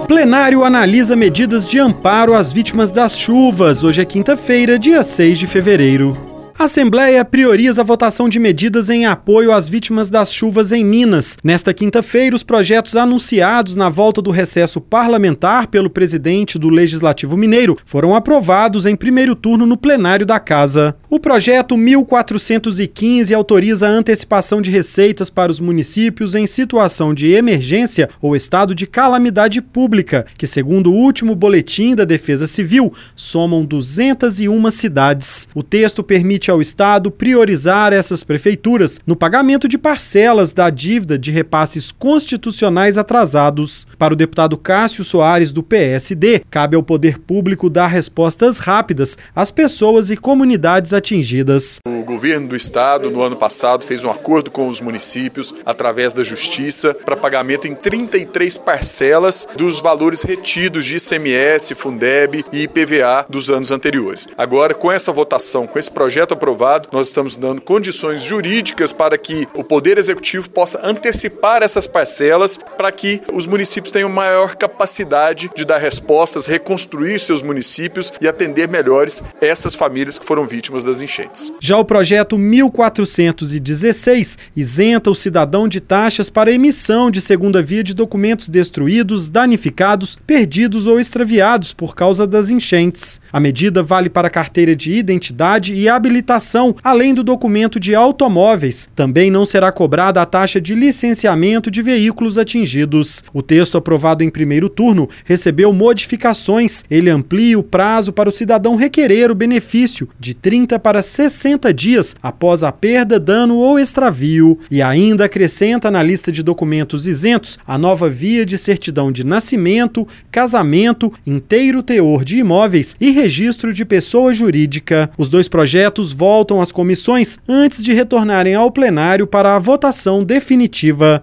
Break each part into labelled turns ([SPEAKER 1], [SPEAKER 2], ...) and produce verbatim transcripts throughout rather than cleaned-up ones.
[SPEAKER 1] Plenário analisa medidas de amparo às vítimas das chuvas. Hoje é quinta-feira, dia seis de fevereiro. A Assembleia prioriza a votação de medidas em apoio às vítimas das chuvas em Minas. Nesta quinta-feira, os projetos anunciados na volta do recesso parlamentar pelo presidente do Legislativo Mineiro foram aprovados em primeiro turno no plenário da Casa. O projeto mil quatrocentos e quinze autoriza a antecipação de receitas para os municípios em situação de emergência ou estado de calamidade pública, que, segundo o último boletim da Defesa Civil, somam duzentas e uma cidades. O texto permite ao Estado priorizar essas prefeituras no pagamento de parcelas da dívida de repasses constitucionais atrasados. Para o deputado Cássio Soares, do P S D, cabe ao poder público dar respostas rápidas às pessoas e comunidades atingidas.
[SPEAKER 2] O governo do Estado, no ano passado, fez um acordo com os municípios, através da Justiça, para pagamento em trinta e três parcelas dos valores retidos de I C M S, Fundeb e I P V A dos anos anteriores. Agora, com essa votação, com esse projeto aprovado, nós estamos dando condições jurídicas para que o Poder Executivo possa antecipar essas parcelas para que os municípios tenham maior capacidade de dar respostas, reconstruir seus municípios e atender melhores essas famílias que foram vítimas das enchentes.
[SPEAKER 1] Já o projeto mil quatrocentos e dezesseis isenta o cidadão de taxas para emissão de segunda via de documentos destruídos, danificados, perdidos ou extraviados por causa das enchentes. A medida vale para a carteira de identidade e habilitação, além do documento de automóveis. Também não será cobrada a taxa de licenciamento de veículos atingidos. O texto aprovado em primeiro turno recebeu modificações. Ele amplia o prazo para o cidadão requerer o benefício de trinta para sessenta dias após a perda, dano ou extravio. E ainda acrescenta na lista de documentos isentos a nova via de certidão de nascimento, casamento, inteiro teor de imóveis e registro de pessoa jurídica. Os dois projetos voltam às comissões antes de retornarem ao plenário para a votação definitiva.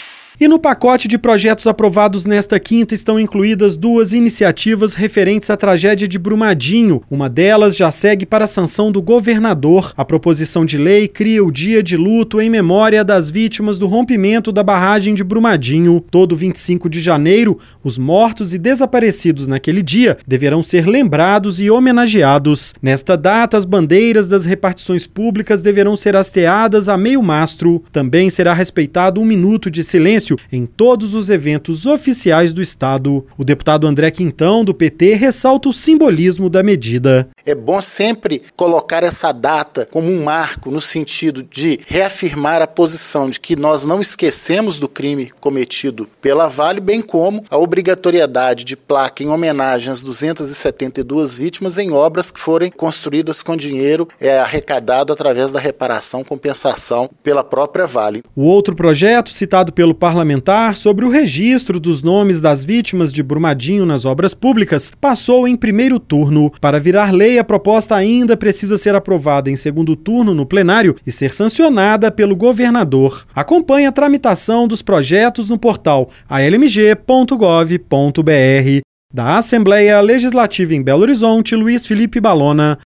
[SPEAKER 1] E no pacote de projetos aprovados nesta quinta estão incluídas duas iniciativas referentes à tragédia de Brumadinho. Uma delas já segue para a sanção do governador. A proposição de lei cria o dia de luto em memória das vítimas do rompimento da barragem de Brumadinho. Todo vinte e cinco de janeiro, os mortos e desaparecidos naquele dia deverão ser lembrados e homenageados. Nesta data, as bandeiras das repartições públicas deverão ser hasteadas a meio mastro. Também será respeitado um minuto de silêncio em todos os eventos oficiais do Estado. O deputado André Quintão, do P T, ressalta o simbolismo da medida.
[SPEAKER 3] É bom sempre colocar essa data como um marco no sentido de reafirmar a posição de que nós não esquecemos do crime cometido pela Vale, bem como a obrigatoriedade de placa em homenagem às duzentas e setenta e duas vítimas em obras que forem construídas com dinheiro é, arrecadado através da reparação, compensação pela própria Vale.
[SPEAKER 1] O outro projeto, citado pelo parlamentar sobre o registro dos nomes das vítimas de Brumadinho nas obras públicas, passou em primeiro turno. Para virar lei, a proposta ainda precisa ser aprovada em segundo turno no plenário e ser sancionada pelo governador. Acompanhe a tramitação dos projetos no portal a l m g ponto gov ponto b r. Da Assembleia Legislativa em Belo Horizonte, Luiz Felipe Balona.